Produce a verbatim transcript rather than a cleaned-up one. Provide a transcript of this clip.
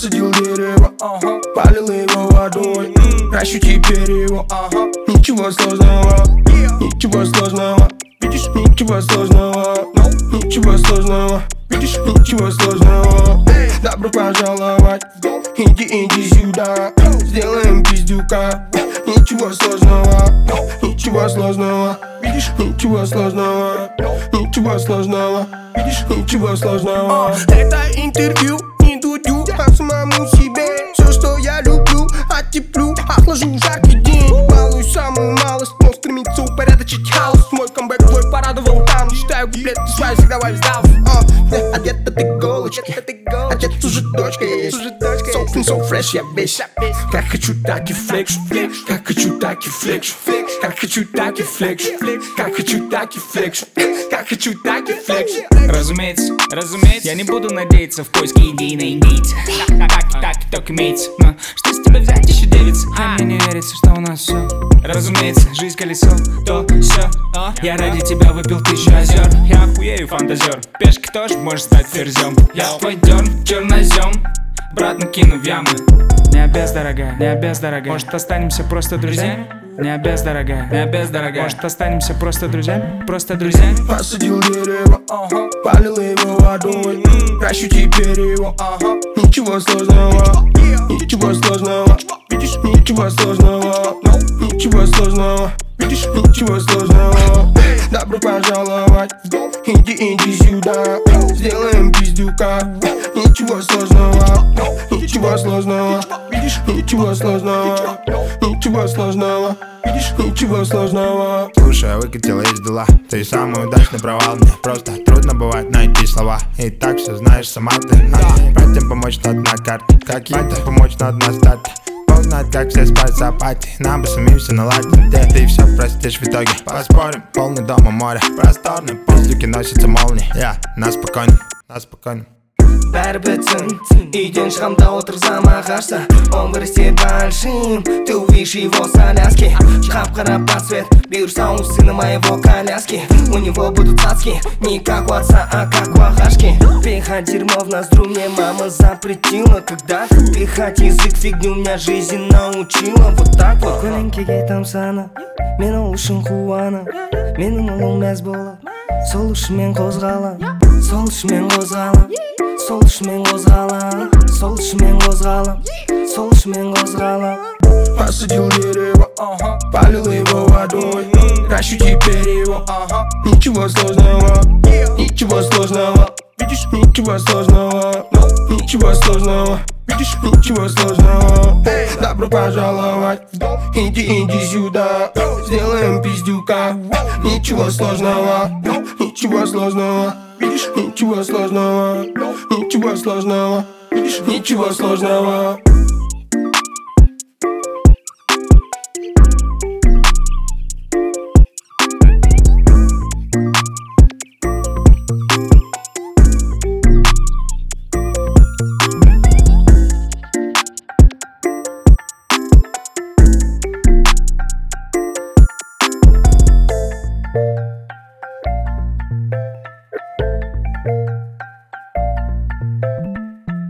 Посадил дерево, полил его водой, ращу теперь его. Ничего сложного, ничего сложного, видишь, ничего сложного, ничего сложного, видишь, ничего сложного. Добро пожаловать, иди, иди сюда, сделаем пиздюка. Ничего сложного, ничего сложного, видишь, ничего сложного, ничего сложного, видишь, ничего сложного. Это интервью, не дудю, а самому себе. Все, что я люблю, оттеплю, охлажу жаркий день. Малую самую малость, но стремится упорядочить хаос. Мой камбэк твой порадовал там. Читаю куплеты свои, всегда вайп сдал. Одет от иголочки, одет уже дочка есть. So clean, so fresh, я весь. Как хочу, так и флекшу, как хочу, так и флекшу, как хочу, так и флекшу, как хочу, так и флекшу, как хочу, так и флекшу. Разумеется, разумеется, я не буду надеяться в поиске идей на индейца. Так и так и только имеется, но что с тебя взять еще девица? А мне не верится, что у нас все. Разумеется, жизнь колесо, то все. Я ради тебя выпил тысячу озер. Я охуею, фантазер. Пешка тоже может стать ферзем. Я твой дерн, чернозем, обратно кину в яму. Не обез, дорогая, не обез, дорогая. Может, останемся просто друзьями? Не обез, дорогая, не обез, дорогая. Может, останемся просто друзьями? Просто друзьями? Посадил дерево, полил его водой, ращу теперь его. Ничего сложного, ничего сложного, видишь, ничего сложного, ничего сложного, видишь, ничего сложного. Добро пожаловать, иди, иди сюда, сделаем пиздюка. Ничего сложного, ничего сложного, видишь, ничего сложного, ничего сложного, видишь, ничего сложного. Слушай, я выкатила из дела, ты самый удачный провал. Мне просто трудно бывает найти слова. И так все знаешь сама ты. Братьям помочь надо на карте, как братьям помочь надо на старте. Бог знает, как все спать с апатией. Нам бы самим все наладить, где ты все простишь в итоге. Поспорим, полный дома море, просторный, пиздюки носятся молнии. Я на спокойном, на спокойном. Бәрі бітсін, үйден шығамда отырсам ағашта. Он вырастет большим, ты увидишь его соляски. Қап-қара подсвет, бирюса у сына моего коляски. У него будут цацки, не как у отца, а как у Ахашки. Пихать дерьмо в ноздрю мне мама запретила. Когда-то пихать язык фигню меня жизнь научила. Вот так вот. Көлеңкеге тамсана, мені үшін қуана. Менің ұлым мәз болып, сол үшімен қозғала, сол үшімен қозғала. Сол үшімен қозғала, сол үшімен қозғала, сол үшімен қозғала. Посадил дерево, полил его водой, ращу теперь его. Ничего сложного, ничего сложного, видишь, ничего сложного, ничего сложного, видишь, ничего сложного. Добро пожаловать, иди, иди сюда, сделаем пиздюка. Ничего сложного, ничего сложного, видишь, ничего сложного, ничего сложного, видишь, ничего сложного.